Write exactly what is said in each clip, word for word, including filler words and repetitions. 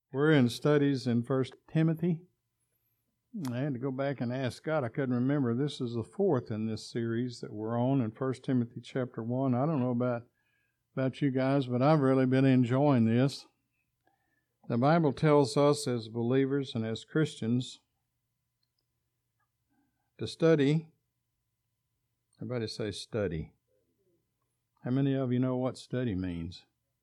We're in studies in First Timothy. I had to go back and ask God. I couldn't remember. This is the fourth in this series that we're on in First Timothy chapter one. I don't know about, about you guys, but I've really been enjoying this. The Bible tells us as believers and as Christians to study. Everybody say study. How many of you know what study means?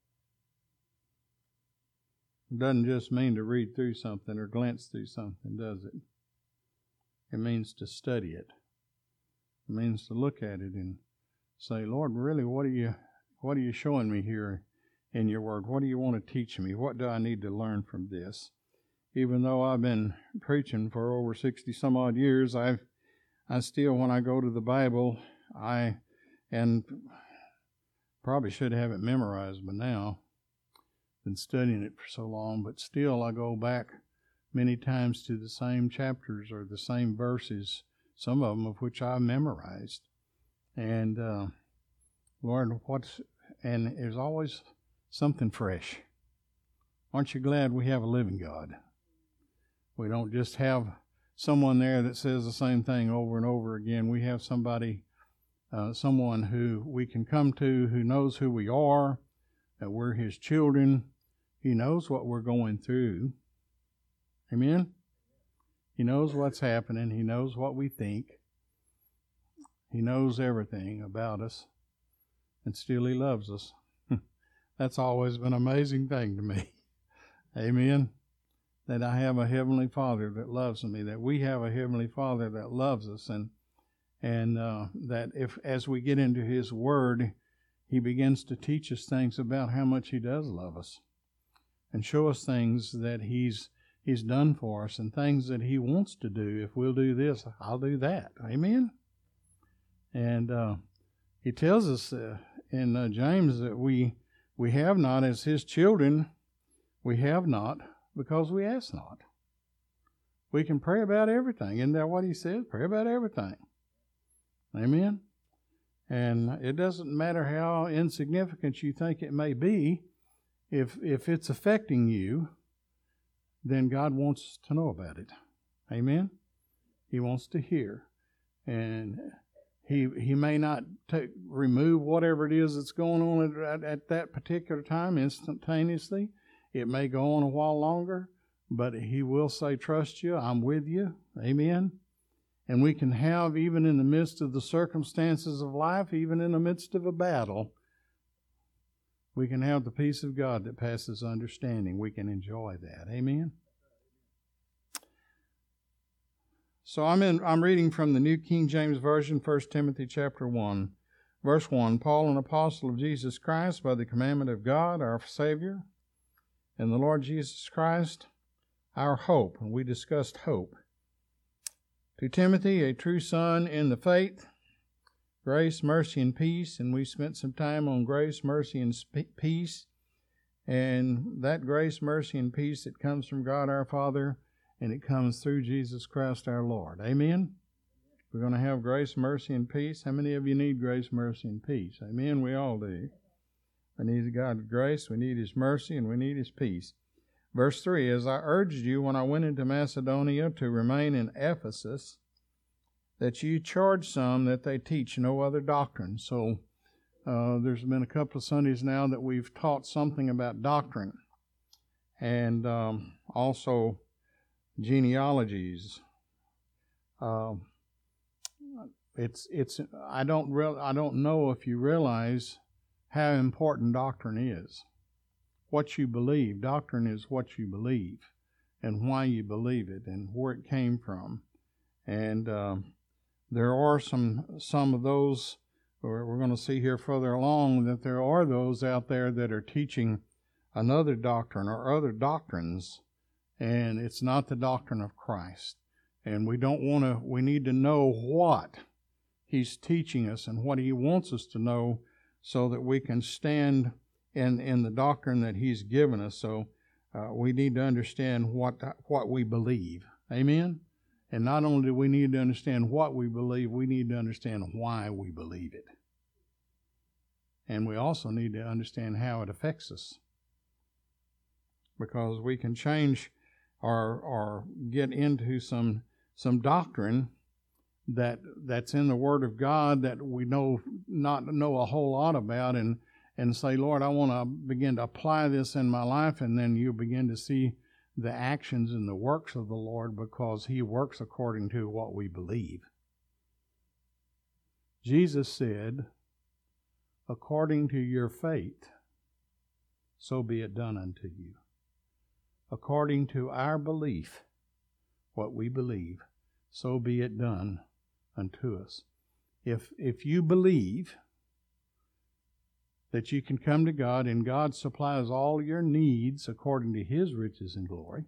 It doesn't just mean to read through something or glance through something, does it? It means to study it. It means to look at it and say, Lord, really, what are you what are you showing me here in your word? What do you want to teach me? What do I need to learn from this? Even though I've been preaching for over sixty some odd years, I've I still, when I go to the Bible, I and probably should have it memorized by now. Been studying it for so long, but still I go back many times to the same chapters or the same verses, some of them of which I memorized. And uh, Lord, what's and there's always something fresh. Aren't you glad we have a living God? We don't just have someone there that says the same thing over and over again. We have somebody, uh, someone who we can come to who knows who we are, that we're His children. He knows what we're going through. Amen? He knows what's happening. He knows what we think. He knows everything about us. And still He loves us. That's always been an amazing thing to me. Amen? That I have a Heavenly Father that loves me. That we have a Heavenly Father that loves us. And, and uh, that if as we get into His Word, He begins to teach us things about how much He does love us. And show us things that he's he's done for us and things that He wants to do. If we'll do this, I'll do that. Amen? And uh, He tells us uh, in uh, James that we we have not as His children. We have not because we ask not. We can pray about everything. Isn't that what He says? Pray about everything. Amen? And it doesn't matter how insignificant you think it may be. If if it's affecting you, then God wants to know about it. Amen? He wants to hear. And He He may not take, remove whatever it is that's going on at, at that particular time instantaneously. It may go on a while longer, but He will say, trust you, I'm with you. Amen? And we can have, even in the midst of the circumstances of life, even in the midst of a battle, we can have the peace of God that passes understanding. We can enjoy that. Amen? So I'm in. I'm reading from the New King James Version, First Timothy chapter one, verse one. Paul, an apostle of Jesus Christ, by the commandment of God, our Savior, and the Lord Jesus Christ, our hope. And we discussed hope. To Timothy, a true son in the faith, grace, mercy, and peace. And we spent some time on grace, mercy, and sp- peace. And that grace, mercy, and peace that comes from God our Father, and it comes through Jesus Christ our Lord. Amen? We're going to have grace, mercy, and peace. How many of you need grace, mercy, and peace? Amen? We all do. We need God's grace, we need His mercy, and we need His peace. Verse three, as I urged you when I went into Macedonia to remain in Ephesus, that you charge some that they teach no other doctrine. So uh, there's been a couple of Sundays now that we've taught something about doctrine. And um, also genealogies. Uh, it's it's I don't real I don't know if you realize how important doctrine is. What you believe. Doctrine is what you believe and why you believe it and where it came from. And uh, there are some some of those, or we're going to see here further along, that there are those out there that are teaching another doctrine or other doctrines, and it's not the doctrine of Christ. And we don't want to, we need to know what He's teaching us and what He wants us to know so that we can stand in, in the doctrine that He's given us. So uh, we need to understand what what we believe. Amen? And not only do we need to understand what we believe, we need to understand why we believe it. And we also need to understand how it affects us. because we can change or or get into some some doctrine that that's in the Word of God that we know not know a whole lot about, and and say, Lord, I want to begin to apply this in my life, and then you begin to see the actions and the works of the Lord, because He works according to what we believe. Jesus said, according to your faith, so be it done unto you. According to our belief, what we believe, so be it done unto us. If if you believe that you can come to God and God supplies all your needs according to His riches and glory,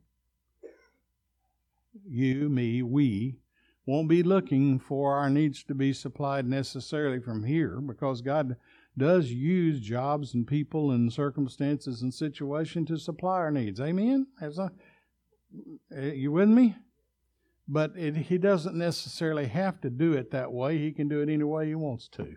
you, me, we won't be looking for our needs to be supplied necessarily from here, because God does use jobs and people and circumstances and situations to supply our needs. Amen? As I, you with me? But it, He doesn't necessarily have to do it that way. He can do it any way He wants to.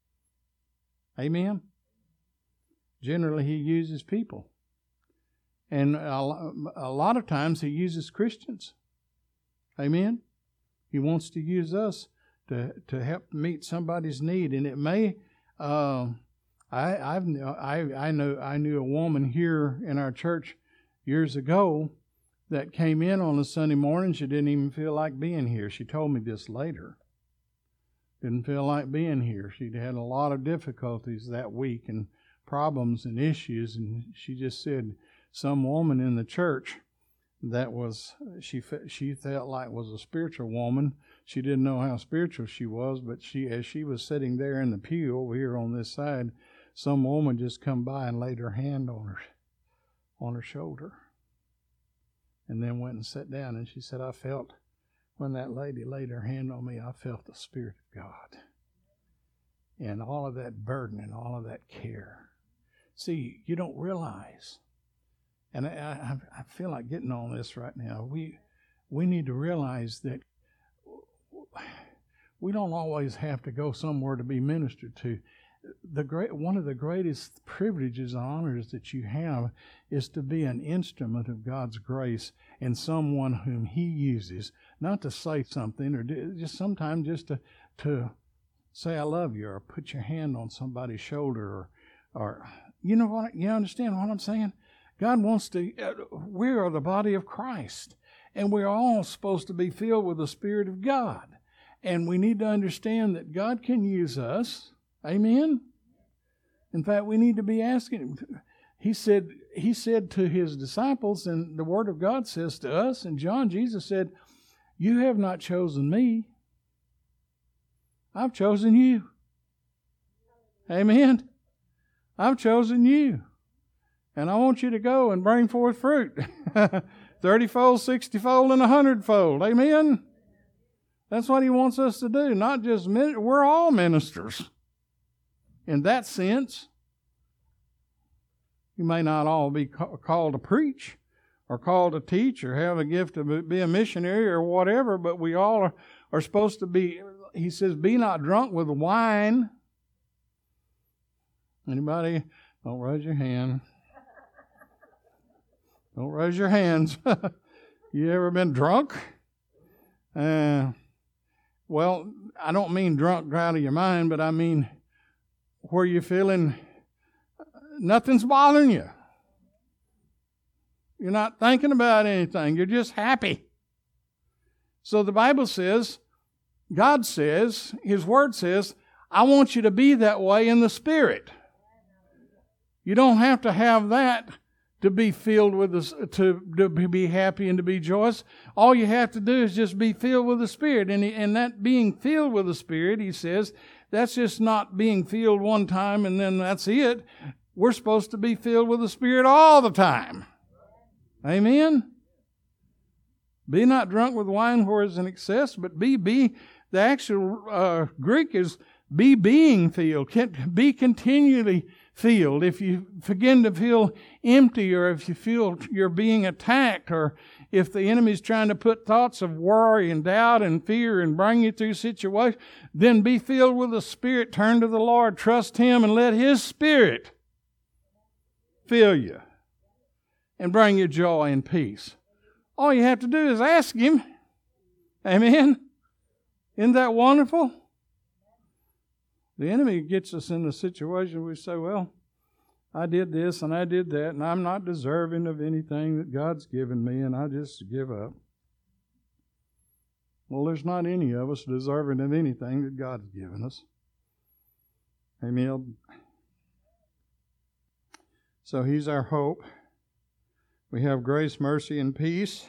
Amen? Generally, He uses people. And a, a lot of times He uses Christians. Amen? He wants to use us to, to help meet somebody's need. And it may... Uh, I I've I I know I knew a woman here in our church years ago that came in on a Sunday morning. She didn't even feel like being here. She told me this later. Didn't feel like being here. She'd had a lot of difficulties that week and problems and issues, and she just said some woman in the church that was she she felt like was a spiritual woman. She didn't know how spiritual she was, but she as she was sitting there in the pew over here on this side, some woman just come by and laid her hand on her on her shoulder, and then went and sat down. And she said, I felt, when that lady laid her hand on me, I felt the Spirit of God. And all of that burden and all of that care. See, you don't realize, and I, I feel like getting on this right now, we we need to realize that we don't always have to go somewhere to be ministered to. The great one of the greatest privileges and honors that you have is to be an instrument of God's grace and someone whom He uses, not to say something or do, just sometimes just to to say I love you, or put your hand on somebody's shoulder, or or you know what you understand what I'm saying? God wants to. Uh, we are the body of Christ, and we're all supposed to be filled with the Spirit of God, and we need to understand that God can use us. Amen? In fact, we need to be asking Him. He said, He said to His disciples, and the Word of God says to us, and John, Jesus said, you have not chosen me. I've chosen you. Amen? I've chosen you. And I want you to go and bring forth fruit. thirty-fold, sixty-fold, and a hundred-fold. Amen? That's what He wants us to do. Not just, we're all ministers. In that sense, you may not all be ca- called to preach or called to teach or have a gift to be a missionary or whatever, but we all are, are supposed to be, He says, be not drunk with wine. Anybody? Don't raise your hand. Don't raise your hands. You ever been drunk? Uh, well, I don't mean drunk out of your mind, but I mean where you're feeling nothing's bothering you. You're not thinking about anything. You're just happy. So the Bible says, God says, His Word says, I want you to be that way in the Spirit. You don't have to have that to be filled with the, to, to be happy and to be joyous. All you have to do is just be filled with the Spirit. And, and that being filled with the Spirit, He says, that's just not being filled one time and then that's it. We're supposed to be filled with the Spirit all the time. Amen? Be not drunk with wine where is in excess, but be, be, the actual uh, Greek is be being filled, be continually filled. If you begin to feel empty, or if you feel you're being attacked, or if the enemy's trying to put thoughts of worry and doubt and fear and bring you through situations, then be filled with the Spirit. Turn to the Lord, trust Him, and let His Spirit fill you. and bring you joy and peace. All you have to do is ask Him. Amen? Isn't that wonderful? The enemy gets us in a situation where we say, well, I did this and I did that, and I'm not deserving of anything that God's given me, and I just give up. Well, there's not any of us deserving of anything that God's given us. Amen. So He's our hope. We have grace, mercy, and peace.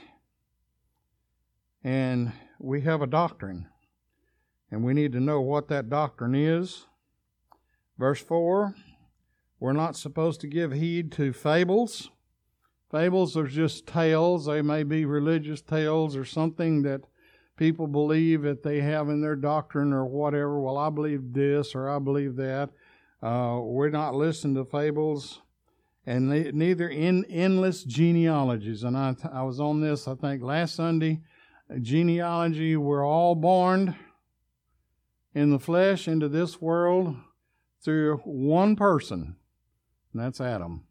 And we have a doctrine. And we need to know what that doctrine is. Verse four, we're not supposed to give heed to fables. Fables are just tales. They may be religious tales or something that people believe that they have in their doctrine or whatever. Well, I believe this or I believe that. Uh, we're not listening to fables. And neither in endless genealogies. And I, I was on this, I think, last Sunday. Genealogy, we're all born in the flesh into this world through one person, and that's Adam.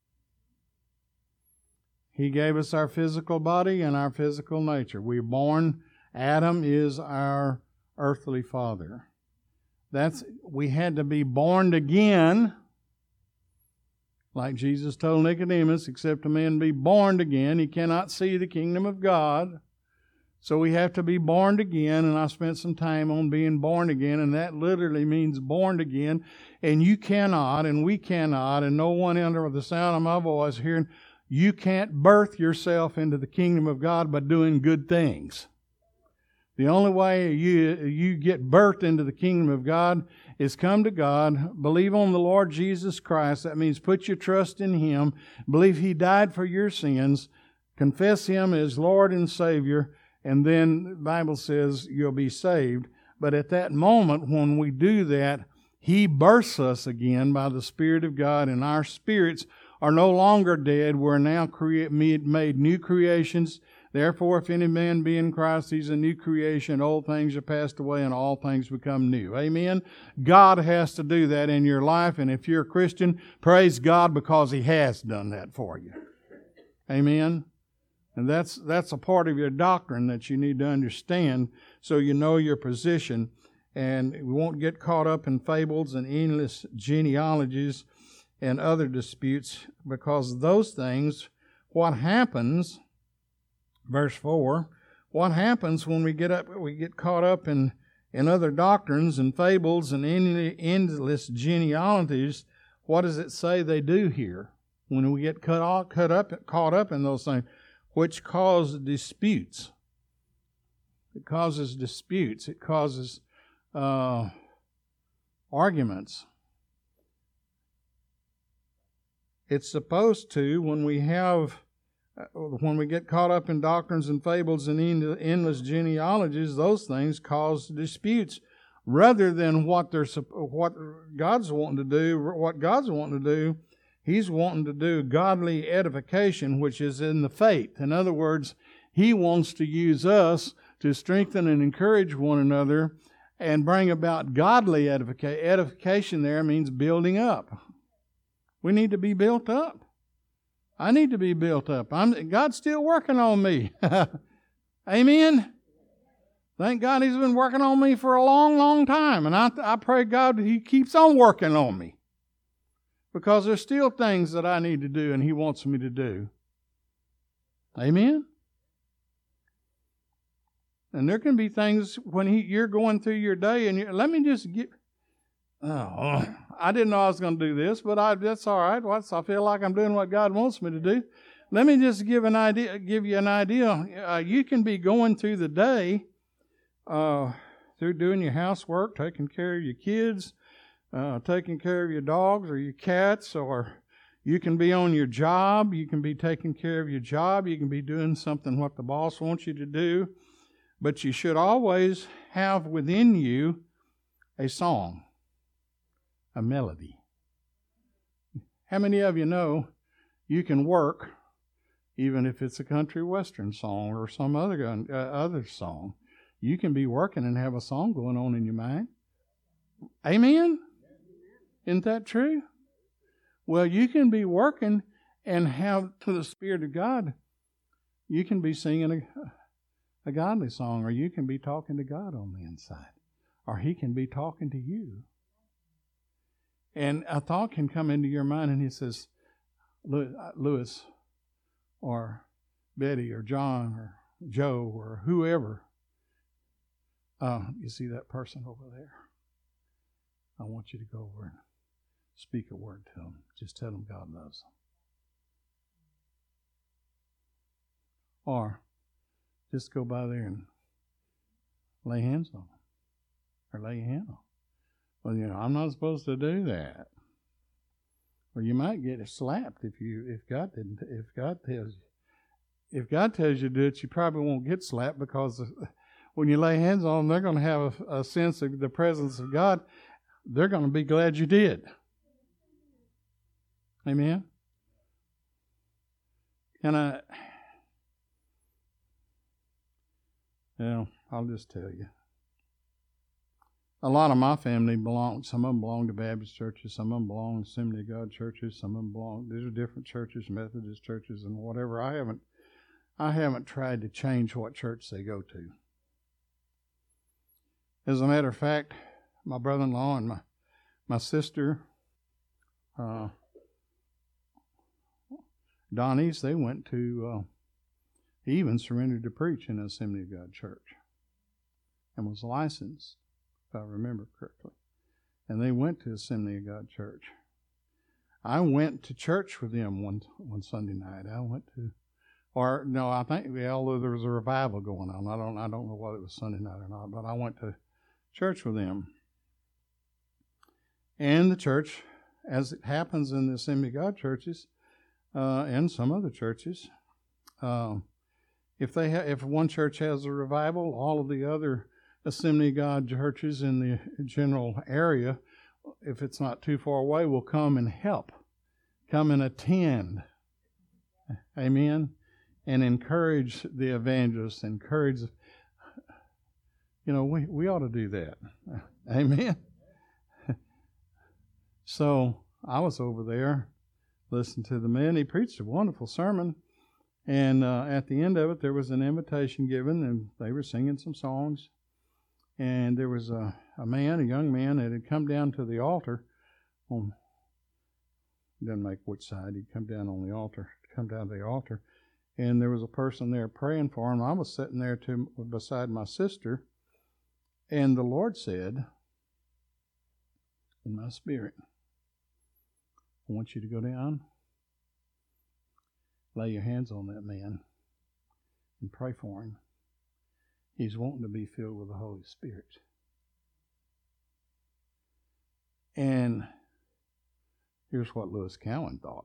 He gave us our physical body and our physical nature. We're born, Adam is our earthly father. That's, we had to be born again, like Jesus told Nicodemus, except a man be born again, he cannot see the kingdom of God. So we have to be born again, and I spent some time on being born again, and that literally means born again. And you cannot, and we cannot, and no one under the sound of my voice hearing, you can't birth yourself into the kingdom of God by doing good things. The only way you, you get birthed into the kingdom of God is come to God, believe on the Lord Jesus Christ. That means put your trust in Him, believe He died for your sins, confess Him as Lord and Savior, and then the Bible says you'll be saved. But at that moment when we do that, He births us again by the Spirit of God, and our spirits are no longer dead. We're now create, made new creations. Therefore, if any man be in Christ, he's a new creation. Old things are passed away, and all things become new. Amen? God has to do that in your life, and if you're a Christian, praise God because He has done that for you. Amen? And that's that's a part of your doctrine that you need to understand so you know your position. And we won't get caught up in fables and endless genealogies and other disputes, because those things, what happens, verse four, what happens when we get up, we get caught up in, in other doctrines and fables and endless genealogies, what does it say they do here when we get cut off, cut up, caught up in those things? Which cause disputes. It causes disputes. It causes uh, arguments. It's supposed to, when we have, when we get caught up in doctrines and fables and endless genealogies, those things cause disputes, rather than what they're what God's wanting to do. What God's wanting to do. He's wanting to do godly edification, which is in the faith. In other words, He wants to use us to strengthen and encourage one another and bring about godly edification. Edification there means building up. We need to be built up. I need to be built up. I'm, God's still working on me. Amen? Thank God He's been working on me for a long, long time. And I, I pray God He keeps on working on me. Because there's still things that I need to do and He wants me to do. Amen? And there can be things when he, you're going through your day and you let me just get... Oh, I didn't know I was going to do this, but I, that's all right. Well, I feel like I'm doing what God wants me to do. Let me just give an idea. Give you an idea. Uh, you can be going through the day, uh, through doing your housework, taking care of your kids, Uh, taking care of your dogs or your cats, or you can be on your job. You can be taking care of your job. You can be doing something what the boss wants you to do. But you should always have within you a song, a melody. How many of you know you can work even if it's a country western song or some other uh, other song? You can be working and have a song going on in your mind. Amen? Isn't that true? Well, you can be working and have the Spirit of God, you can be singing a, a godly song, or you can be talking to God on the inside, or He can be talking to you. And a thought can come into your mind, and He says, Lewis, or Betty, or John, or Joe, or whoever, uh, you see that person over there? I want you to go over and speak a word to them. Just tell them God loves them. Or just go by there and lay hands on them. Or lay your hand on them. Well, you know, I'm not supposed to do that. Or you might get slapped if you if God didn't if God tells you. If God tells you to do it, you probably won't get slapped, because when you lay hands on them, they're going to have a, a sense of the presence of God. They're going to be glad you did. Amen? And I, well, I'll just tell you. A lot of my family belong, some of them belong to Baptist churches, some of them belong to Assembly of God churches, some of them belong, these are different churches, Methodist churches and whatever. I haven't, I haven't tried to change what church they go to. As a matter of fact, my brother-in-law and my, my sister, uh, Donnie's, they went to, uh, he even surrendered to preach in Assembly of God church and was licensed, if I remember correctly. And they went to Assembly of God church. I went to church with them one one Sunday night. I went to, or no, I think, although there was a revival going on. I don't, I don't know whether it was Sunday night or not, but I went to church with them. And the church, as it happens in the Assembly of God churches, uh, and some other churches, uh, if they ha- if one church has a revival, all of the other Assembly of God churches in the general area, if it's not too far away, will come and help, come and attend. Amen. And encourage the evangelists, encourage, you know, we, we ought to do that. Amen. So I was over there listening to the man. He preached a wonderful sermon. And uh, at the end of it, there was an invitation given, and they were singing some songs. And there was a, a man, a young man, that had come down to the altar. On, doesn't make which side. He'd come down on the altar, come down to the altar. And there was a person there praying for him. I was sitting there to, beside my sister. And the Lord said, in my spirit, I want you to go down, lay your hands on that man, and pray for him. He's wanting to be filled with the Holy Spirit. And here's what Lewis Cowan thought.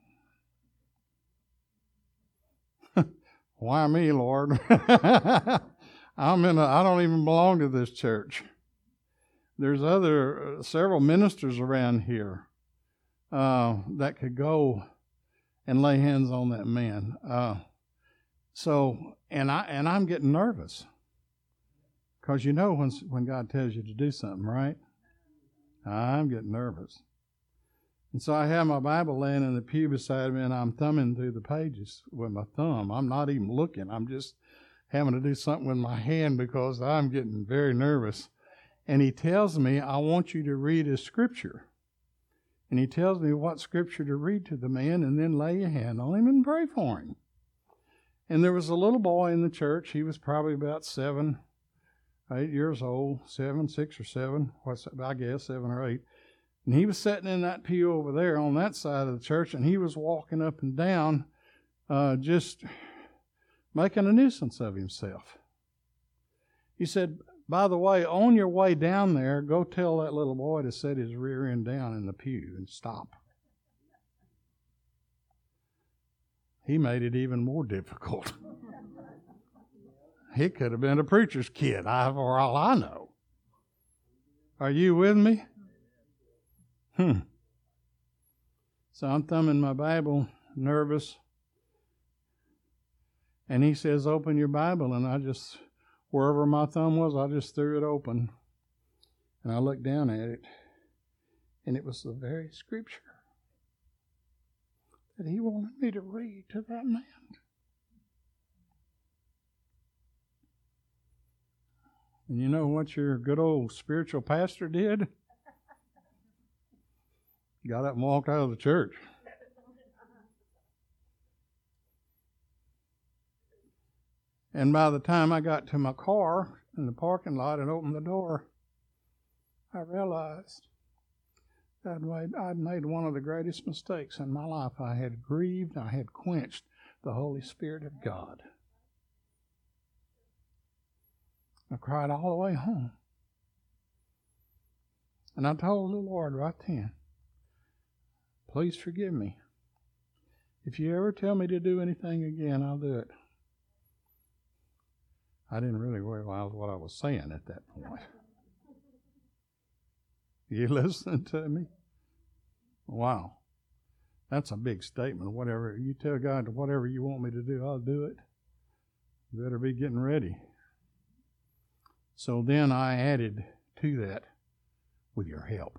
Why me, Lord? I'm in a, I don't even belong to this church. There's other, uh, several ministers around here uh, that could go and lay hands on that man. Uh, so, and, I, and I'm getting nervous. Because you know when, when God tells you to do something, right? I'm getting nervous. And so I have my Bible laying in the pew beside me, and I'm thumbing through the pages with my thumb. I'm not even looking. I'm just having to do something with my hand because I'm getting very nervous. And he tells me, I want you to read a scripture. And he tells me what scripture to read to the man, and then lay your hand on him and pray for him. And there was a little boy in the church. He was probably about seven, eight years old, seven, six or seven, what's I guess seven or eight. And he was sitting in that pew over there on that side of the church, and he was walking up and down, uh, just making a nuisance of himself. He said, by the way, on your way down there, go tell that little boy to set his rear end down in the pew and stop. He made it even more difficult. He could have been a preacher's kid, I, for all I know. Are you with me? Hmm. So I'm thumbing my Bible, nervous. And he says, open your Bible. And I just, wherever my thumb was, I just threw it open. And I looked down at it. And it was the very scripture that he wanted me to read to that man. And you know what your good old spiritual pastor did? Got up and walked out of the church. And by the time I got to my car in the parking lot and opened the door, I realized that I'd made, I'd made one of the greatest mistakes in my life. I had grieved, I had quenched the Holy Spirit of God. I cried all the way home. And I told the Lord right then, please forgive me. If you ever tell me to do anything again, I'll do it. I didn't really realize what I was saying at that point. You listening to me? Wow. That's a big statement. Whatever you tell God, whatever you want me to do, I'll do it. You better be getting ready. So then I added to that, with your help.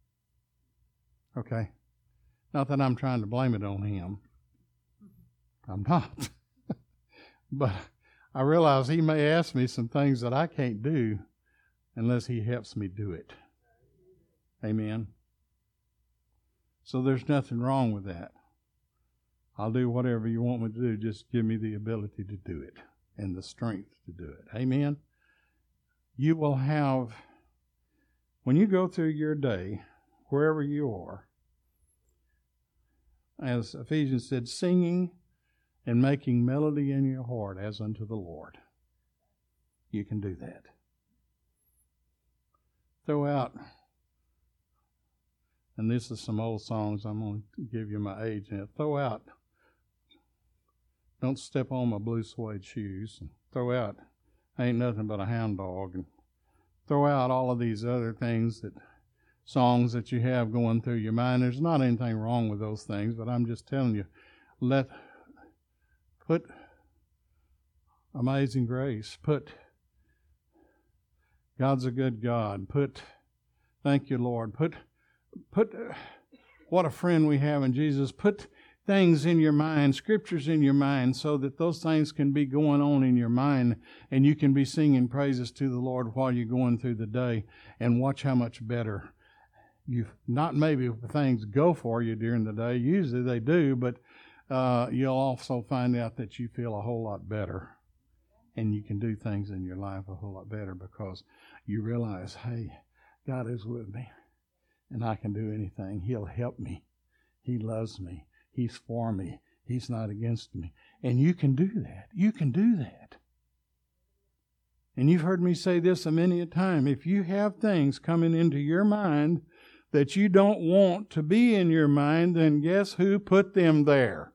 Okay? Not that I'm trying to blame it on him. I'm not. But I realize he may ask me some things that I can't do unless he helps me do it. Amen? So there's nothing wrong with that. I'll do whatever you want me to do. Just give me the ability to do it and the strength to do it. Amen? You will have, when you go through your day, wherever you are, as Ephesians said, singing and making melody in your heart as unto the Lord. You can do that. Throw out, and this is some old songs, I'm going to give you my age now. Throw out, don't step on my blue suede shoes. And throw out, ain't nothing but a hound dog. And throw out all of these other things, that songs that you have going through your mind. There's not anything wrong with those things, but I'm just telling you, let, put Amazing Grace, put God's a Good God, put Thank You, Lord, put, put uh, What a Friend We Have in Jesus, put things in your mind, scriptures in your mind, so that those things can be going on in your mind and you can be singing praises to the Lord while you're going through the day, and watch how much better you, not maybe things go for you during the day, usually they do, but uh, you'll also find out that you feel a whole lot better and you can do things in your life a whole lot better because you realize, hey, God is with me and I can do anything. He'll help me. He loves me. He's for me. He's not against me. And you can do that. You can do that. And you've heard me say this a many a time. If you have things coming into your mind that you don't want to be in your mind, then guess who put them there?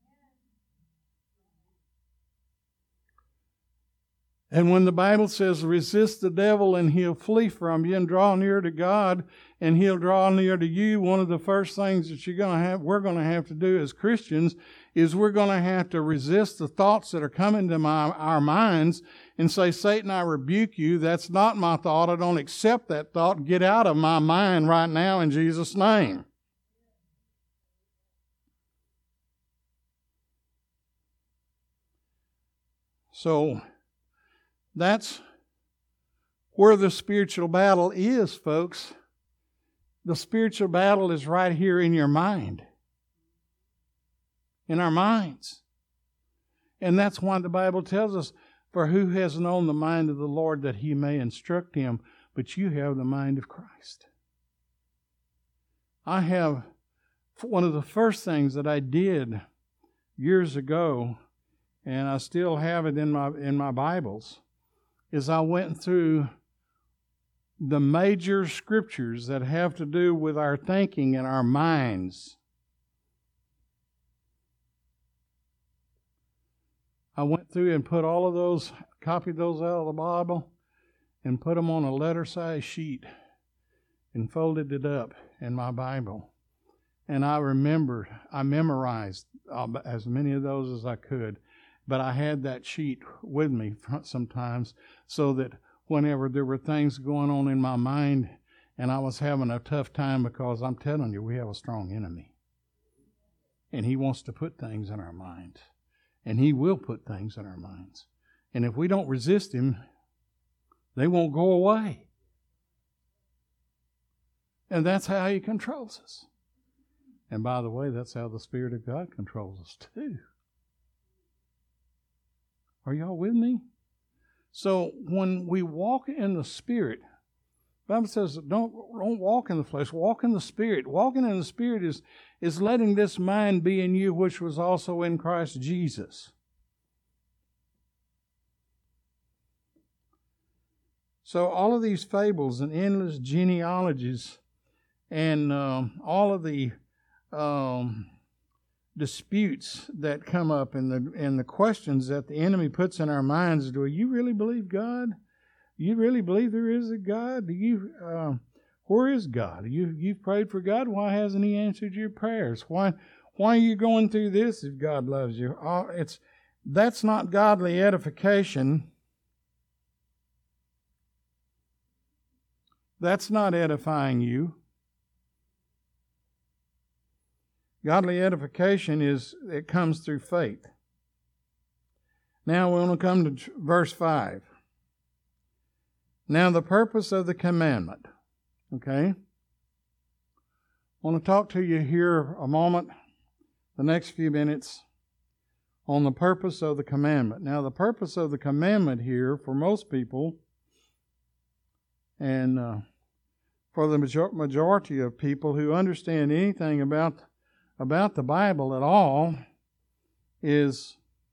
And when the Bible says, resist the devil and he'll flee from you, and draw near to God and he'll draw near to you, one of the first things that you're going to have, we're going to have to do as Christians is we're going to have to resist the thoughts that are coming to my, our minds and say, Satan, I rebuke you. That's not my thought. I don't accept that thought. Get out of my mind right now in Jesus' name. So that's where the spiritual battle is, folks. The spiritual battle is right here in your mind. In our minds. And that's why the Bible tells us, for who has known the mind of the Lord that he may instruct him, but you have the mind of Christ. I have, one of the first things that I did years ago, and I still have it in my in my Bibles, is I went through the major scriptures that have to do with our thinking and our minds. I went through and put all of those, copied those out of the Bible, and put them on a letter-size sheet and folded it up in my Bible. And I remembered, I memorized as many of those as I could. But I had that sheet with me sometimes so that whenever there were things going on in my mind and I was having a tough time, because I'm telling you, we have a strong enemy. And He wants to put things in our minds. And He will put things in our minds. And if we don't resist Him, they won't go away. And that's how He controls us. And by the way, that's how the Spirit of God controls us too. Are y'all with me? So when we walk in the Spirit, the Bible says, don't, don't walk in the flesh, walk in the Spirit. Walking in the Spirit is, is letting this mind be in you, which was also in Christ Jesus. So all of these fables and endless genealogies and um, all of the um, disputes that come up and the and the questions that the enemy puts in our minds, do you really believe God? You really believe there is a God? Do you? Uh, where is God? You you've prayed for God. Why hasn't He answered your prayers? Why why are you going through this if God loves you? Uh, it's that's not godly edification. That's not edifying you. Godly edification is, it comes through faith. Now we want to come to verse five. Now the purpose of the commandment. Okay? I want to talk to you here a moment, the next few minutes, on the purpose of the commandment. Now the purpose of the commandment here, for most people, and uh, for the major- majority of people who understand anything about about the Bible at all, is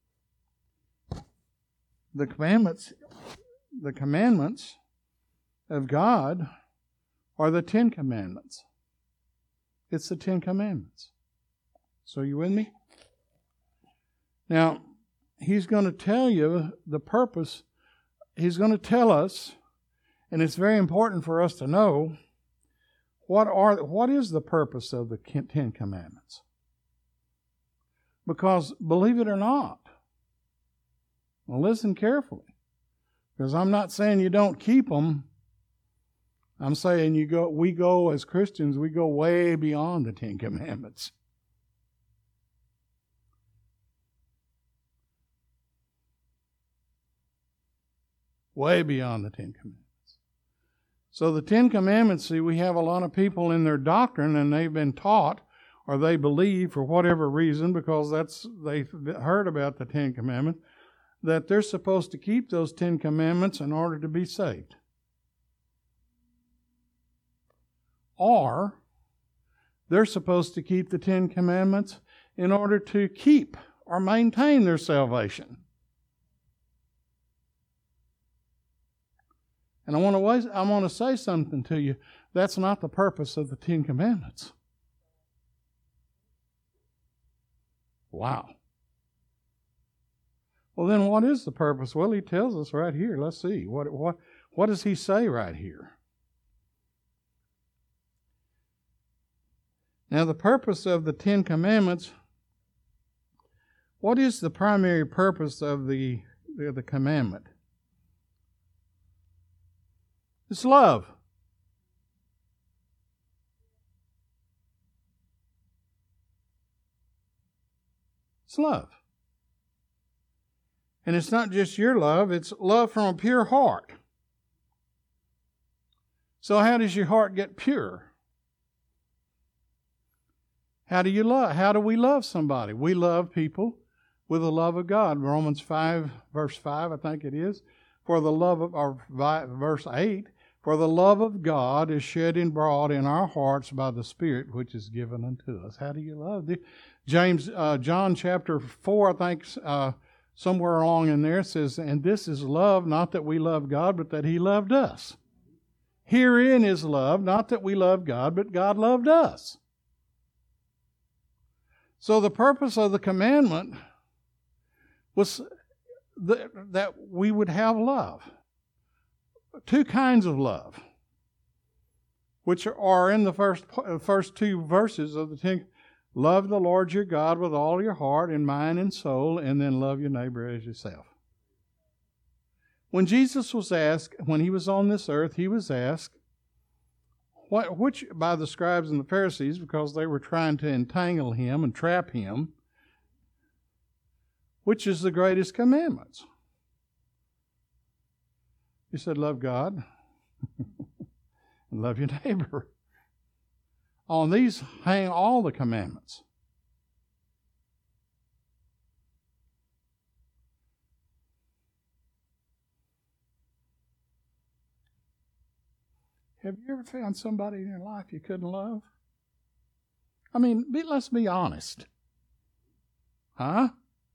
the commandments. The commandments of God are the Ten Commandments. It's the Ten Commandments. So you with me? Now, He's going to tell you the purpose. He's going to tell us, and it's very important for us to know, What are what is the purpose of the Ten Commandments? Because believe it or not, well, listen carefully, because I'm not saying you don't keep them. I'm saying you go. We go as Christians. We go way beyond the Ten Commandments. Way beyond the Ten Commandments. So the Ten Commandments, see, we have a lot of people in their doctrine, and they've been taught, or they believe for whatever reason, because that's they've heard about the Ten Commandments, that they're supposed to keep those Ten Commandments in order to be saved. Or they're supposed to keep the Ten Commandments in order to keep or maintain their salvation. And I want to I want to say something to you. That's not the purpose of the Ten Commandments. Wow. Well, then what is the purpose? Well, He tells us right here. Let's see. What what what does He say right here? Now, the purpose of the Ten Commandments, what is the primary purpose of the, the, the commandment? It's love. It's love. And it's not just your love, it's love from a pure heart. So how does your heart get pure? How do you love? How do we love somebody? We love people with the love of God. Romans five, verse five, I think it is. For the love of, or verse eight, for the love of God is shed abroad in our hearts by the Spirit which is given unto us. How do you love? James, uh, John chapter four, I think, uh, somewhere along in there says, and this is love, not that we love God, but that He loved us. Herein is love, not that we love God, but God loved us. So the purpose of the commandment was the, that we would have love. Two kinds of love, which are in the first first two verses of the Ten. Love the Lord your God with all your heart and mind and soul, and then love your neighbor as yourself. When Jesus was asked, when He was on this earth, He was asked, what, which by the scribes and the Pharisees, because they were trying to entangle him and trap him, which is the greatest commandments? He said, love God and love your neighbor. On these hang all the commandments. Have you ever found somebody in your life you couldn't love? I mean, be, let's be honest. Huh?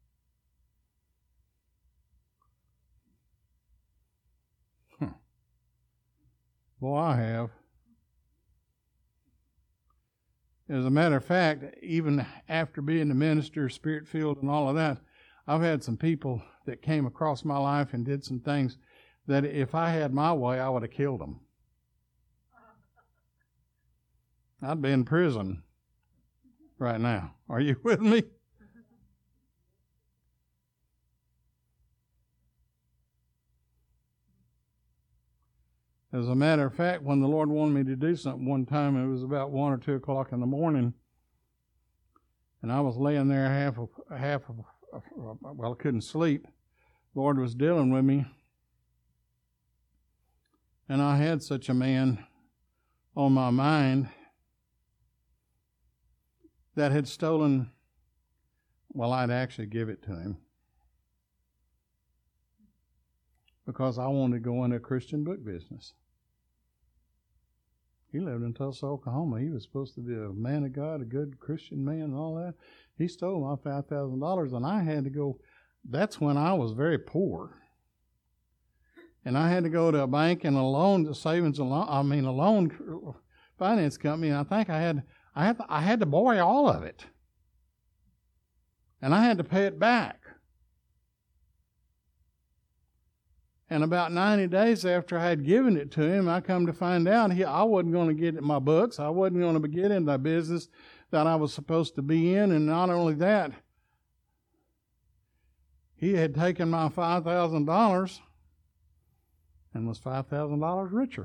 Huh. Well, I have. As a matter of fact, even after being a minister, spirit-filled and all of that, I've had some people that came across my life and did some things that if I had my way, I would have killed them. I'd be in prison right now. Are you with me? As a matter of fact, when the Lord wanted me to do something one time, it was about one or two o'clock in the morning, and I was laying there half of, half of, well, I couldn't sleep. The Lord was dealing with me, and I had such a man on my mind that had stolen, well, I'd actually give it to him because I wanted to go into a Christian book business. He lived in Tulsa, Oklahoma. He was supposed to be a man of God, a good Christian man and all that. He stole my five thousand dollars, and I had to go. That's when I was very poor. And I had to go to a bank and a loan, a savings and loan, I mean a loan finance company, and I think I had I had, I had to borrow all of it. And I had to pay it back. And about ninety days after I had given it to him, I come to find out he, I wasn't going to get my books. I wasn't going to get into the business that I was supposed to be in. And not only that, he had taken my five thousand dollars and was five thousand dollars richer.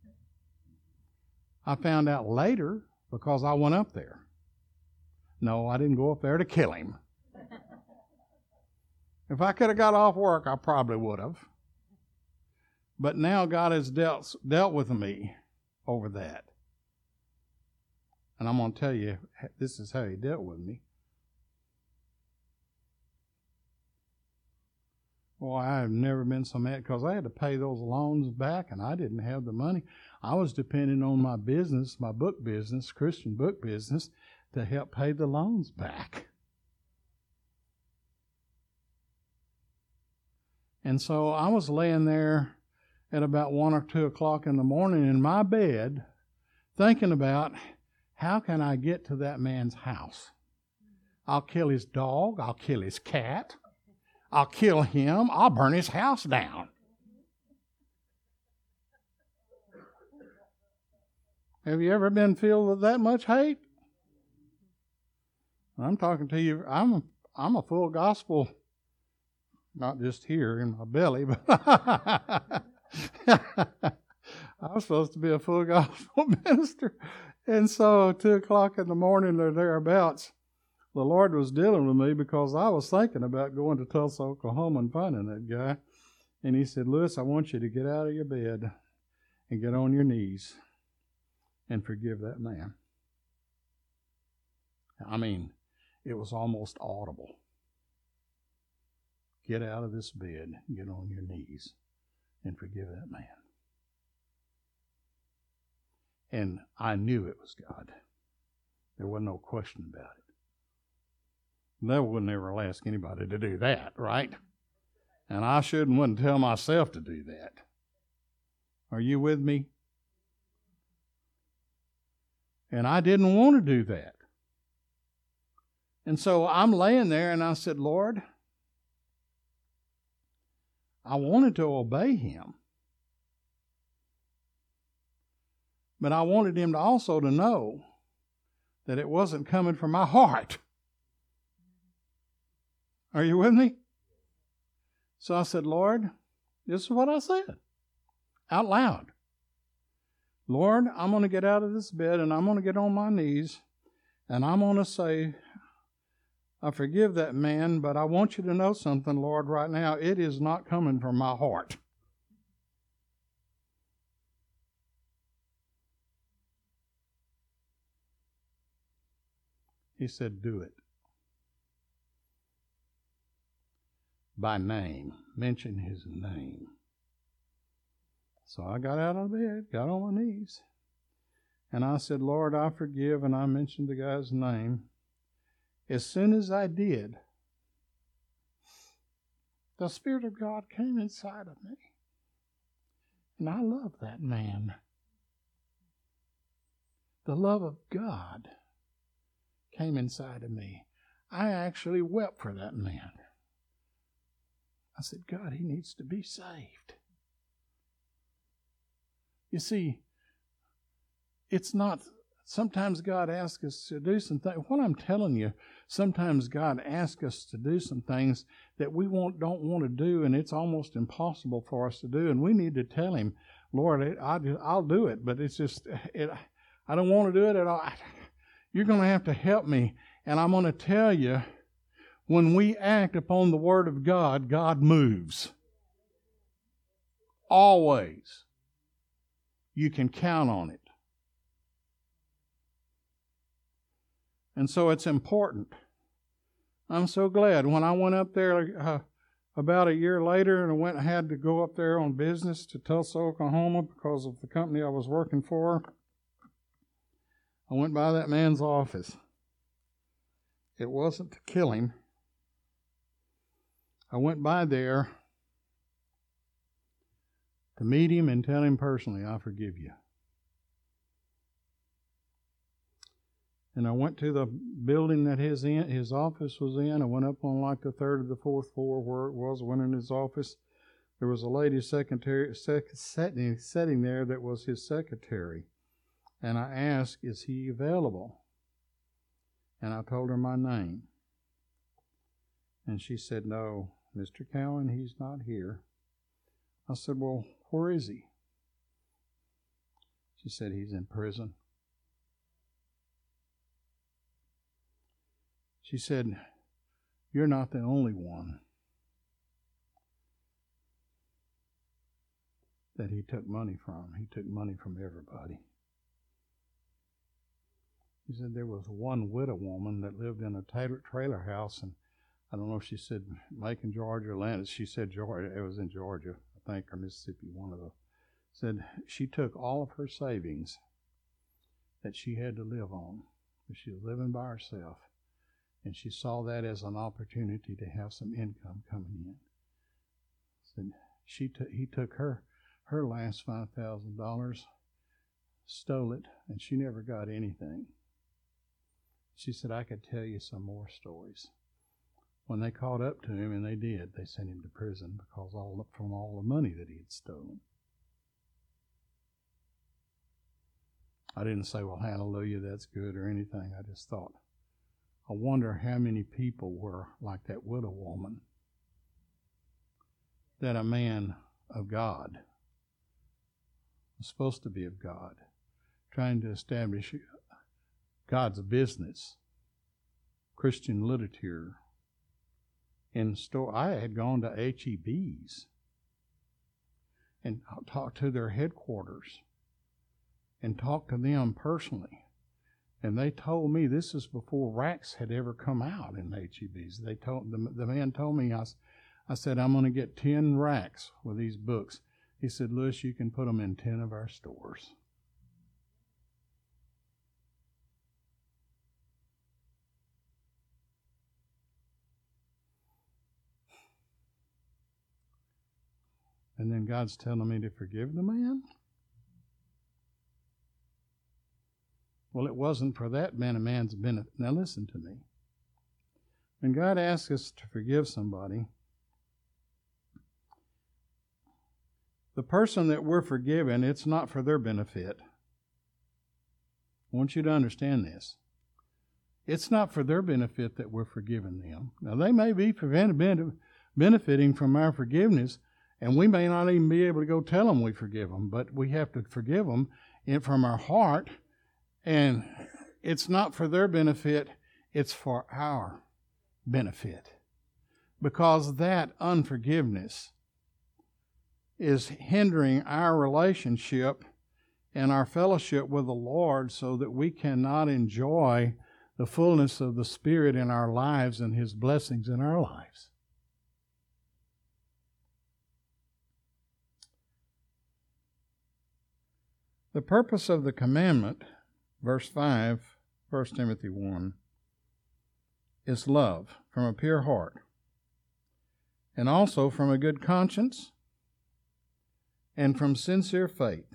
I found out later because I went up there. No, I didn't go up there to kill him. If I could have got off work, I probably would have. But now God has dealt, dealt with me over that. And I'm going to tell you, this is how he dealt with me. Well, I have never been so mad because I had to pay those loans back and I didn't have the money. I was depending on my business, my book business, Christian book business, to help pay the loans back. And so I was laying there at about one or two o'clock in the morning in my bed thinking about how can I get to that man's house. I'll kill his dog. I'll kill his cat. I'll kill him. I'll burn his house down. Have you ever been filled with that much hate? I'm talking to you. I'm a, I'm a full gospel, not just here in my belly, but I was supposed to be a full gospel minister. And so two o'clock in the morning or thereabouts, the Lord was dealing with me because I was thinking about going to Tulsa, Oklahoma and finding that guy. And he said, Lewis, I want you to get out of your bed and get on your knees and forgive that man. I mean, it was almost audible. Get out of this bed, get on your knees, and forgive that man. And I knew it was God. There wasn't no question about it. The devil would never ask anybody to do that, right? And I shouldn't wouldn't tell myself to do that. Are you with me? And I didn't want to do that. And so I'm laying there and I said, Lord, I wanted to obey him. But I wanted him to also to know that it wasn't coming from my heart. Are you with me? So I said, Lord, this is what I said out loud. Lord, I'm going to get out of this bed and I'm going to get on my knees and I'm going to say, I forgive that man, but I want you to know something, Lord, right now. It is not coming from my heart. He said, do it. By name. Mention his name. So I got out of bed, got on my knees, and I said, Lord, I forgive, and I mentioned the guy's name. As soon as I did, the Spirit of God came inside of me. And I love that man. The love of God came inside of me. I actually wept for that man. I said, God, he needs to be saved. You see, it's not, sometimes God asks us to do some things. What I'm telling you, sometimes God asks us to do some things that we won't, don't want to do, and it's almost impossible for us to do. And we need to tell him, Lord, I, I'll do it, but it's just, it, I don't want to do it at all. You're going to have to help me. And I'm going to tell you, when we act upon the Word of God, God moves. Always. You can count on it. And so it's important. I'm so glad. When I went up there uh, about a year later, and I went and had to go up there on business to Tulsa, Oklahoma, because of the company I was working for, I went by that man's office. It wasn't to kill him. I went by there to meet him and tell him personally, I forgive you. And I went to the building that his in, his office was in. I went up on like the third or the fourth floor where it was. Went in his office. There was a lady secretary sec, sitting, sitting there that was his secretary. And I asked, is he available? And I told her my name. And she said, no, Mister Cowan, he's not here. I said, well, where is he? She said, he's in prison. She said, you're not the only one that he took money from. He took money from everybody. He said there was one widow woman that lived in a trailer, trailer house, and I don't know if she said Macon, Georgia, or Atlanta. She said Georgia. It was in Georgia, I think, or Mississippi, one of those. Said she took all of her savings that she had to live on. She was living by herself, and she saw that as an opportunity to have some income coming in. Said she t- he took her her last five thousand dollars, stole it, and she never got anything. She said, I could tell you some more stories. When they caught up to him, and they did, they sent him to prison because all from all the money that he had stolen. I didn't say, well, hallelujah, that's good or anything. I just thought, I wonder how many people were like that widow woman, that a man of God, was supposed to be of God, trying to establish God's business, Christian literature, in store. I had gone to H E B's and talked to their headquarters and talked to them personally. And they told me, this is before racks had ever come out in H E B's. They told the, the man told me, I, I said, I'm going to get ten racks with these books. He said, Lewis, you can put them in ten of our stores. And then God's telling me to forgive the man? Well, it wasn't for that man a man's benefit. Now listen to me. When God asks us to forgive somebody, the person that we're forgiving, it's not for their benefit. I want you to understand this. It's not for their benefit that we're forgiving them. Now, they may be benefiting from our forgiveness, and we may not even be able to go tell them we forgive them, but we have to forgive them in, from our heart, and it's not for their benefit, it's for our benefit. Because that unforgiveness is hindering our relationship and our fellowship with the Lord, so that we cannot enjoy the fullness of the Spirit in our lives and His blessings in our lives. The purpose of the commandment, verse five, First Timothy one, is love from a pure heart, and also from a good conscience, and from sincere faith.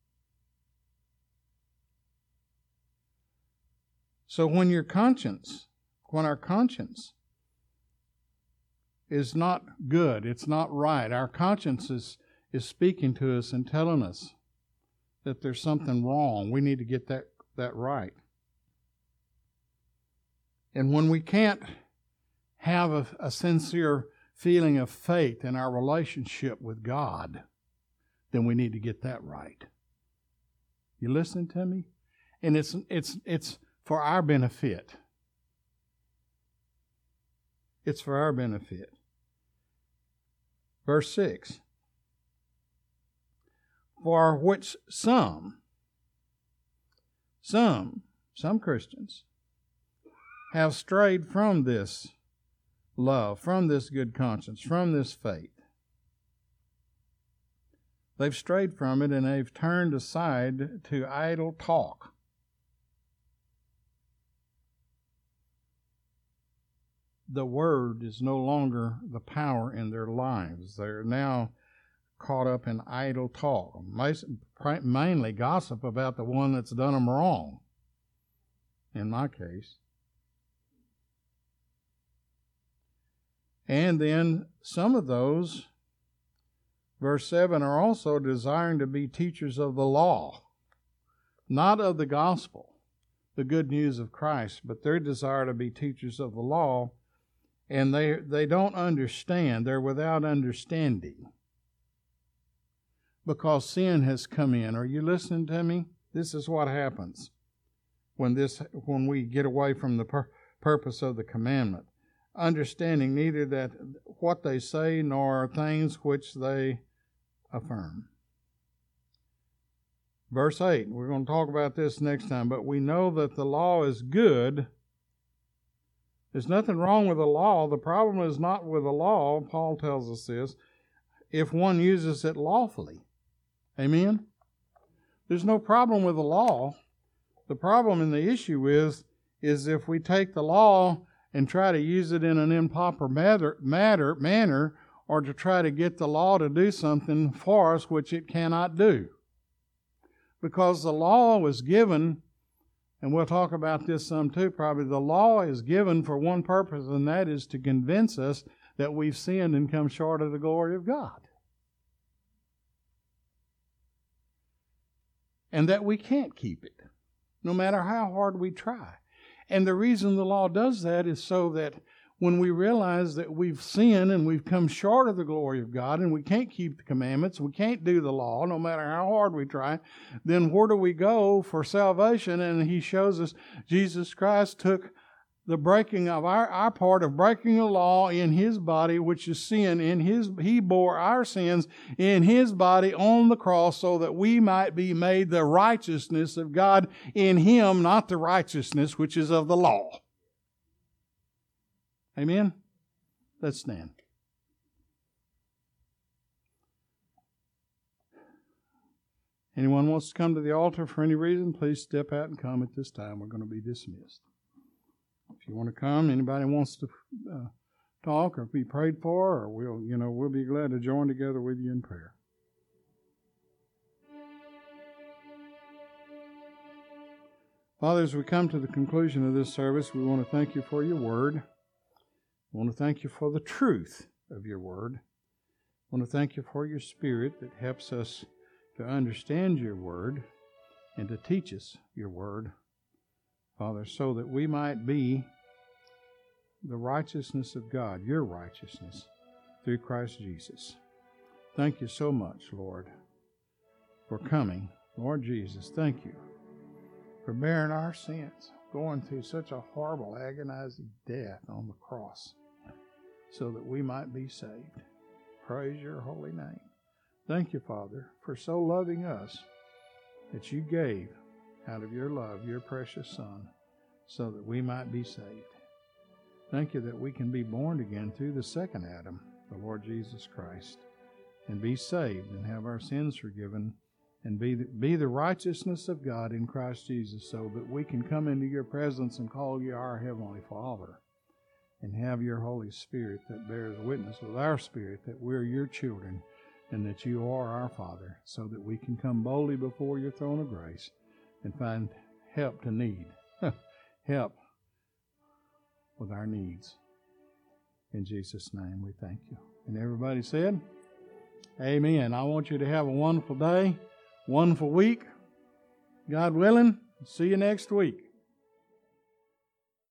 So when your conscience, when our conscience is not good, it's not right, our conscience is, is speaking to us and telling us that there's something wrong, we need to get that, that right. And when we can't have a, a sincere feeling of faith in our relationship with God, then we need to get that right. You listening to me? And it's it's it's for our benefit. It's for our benefit. Verse six. For which some, some, some Christians have strayed from this love, from this good conscience, from this faith. They've strayed from it and they've turned aside to idle talk. The Word is no longer the power in their lives. They're now caught up in idle talk, mainly gossip about the one that's done them wrong, in my case. And then some of those, verse seven, are also desiring to be teachers of the law, not of the gospel, the good news of Christ, but their desire to be teachers of the law, and they they don't understand. They're without understanding because sin has come in. Are you listening to me? This is what happens when this when we get away from the pur- purpose of the commandment. Understanding neither that what they say nor things which they affirm. Verse eight, we're going to talk about this next time, but we know that the law is good. There's nothing wrong with the law. The problem is not with the law, Paul tells us this, if one uses it lawfully. Amen? There's no problem with the law. The problem and the issue is, is if we take the law and try to use it in an improper matter, matter, manner, or to try to get the law to do something for us which it cannot do. Because the law was given, and we'll talk about this some too probably, the law is given for one purpose, and that is to convince us that we've sinned and come short of the glory of God. And that we can't keep it, no matter how hard we try. And the reason the law does that is so that when we realize that we've sinned and we've come short of the glory of God and we can't keep the commandments, we can't do the law, no matter how hard we try, then where do we go for salvation? And He shows us Jesus Christ took the breaking of our, our part of breaking the law in His body, which is sin, in His, He bore our sins in His body on the cross so that we might be made the righteousness of God in Him, not the righteousness which is of the law. Amen? Let's stand. Anyone wants to come to the altar for any reason, please step out and come at this time. We're going to be dismissed. If you want to come, anybody wants to uh, talk or be prayed for, or we'll, you know, we'll be glad to join together with you in prayer. Father, as we come to the conclusion of this service, we want to thank you for your word. I want to thank you for the truth of your word. I want to thank you for your Spirit that helps us to understand your word and to teach us your word, Father, so that we might be the righteousness of God, your righteousness, through Christ Jesus. Thank you so much, Lord, for coming Lord Jesus, thank you for bearing our sins, going through such a horrible, agonizing death on the cross so that we might be saved. Praise your holy name. Thank you, Father, for so loving us that you gave out of your love your precious Son so that we might be saved. Thank you that we can be born again through the second Adam, the Lord Jesus Christ, and be saved and have our sins forgiven and be the, be the righteousness of God in Christ Jesus so that we can come into your presence and call you our Heavenly Father and have your Holy Spirit that bears witness with our spirit that we're your children and that you are our Father, so that we can come boldly before your throne of grace and find help to need. Help with our needs. In Jesus' name we thank you. And everybody said, amen. I want you to have a wonderful day, wonderful week. God willing, see you next week.